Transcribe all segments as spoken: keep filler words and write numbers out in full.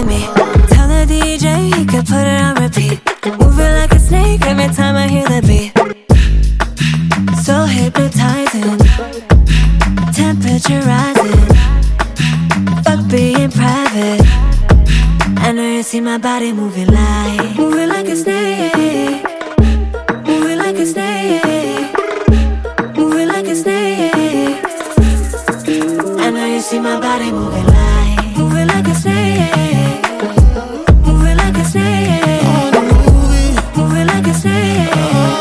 with me. Tell the D J he could put it on repeat. Moving like a snake every time I hear the beat. So hypnotizing, temperature rising. Fuck being private. I know you see my body moving like, moving like a snake, moving like a snake, moving like a snake. I know you see my body moving like, moving like a snake, moving like a snake, moving like a snake.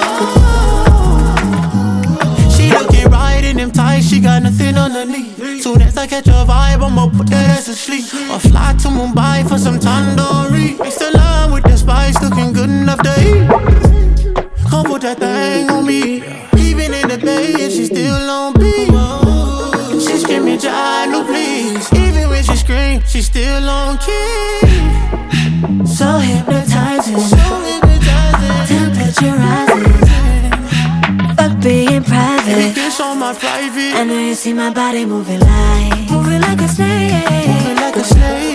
She looking right in them tights, she got nothing underneath. Soon as I catch a vibe, I'ma put that ass to sleep. Or fly to Mumbai for some tandoori. Mix the lime with the spice, looking good enough to eat. Come put that thing on me. Even in the bay, she still on beat. She screaming, Jalo, please. Even when she scream, she still on key. So hypnotizing, so hypnotizing. Temperature rising. Fuck being private. This on my private. I know you see my body moving like, moving like a snake, moving like a snake.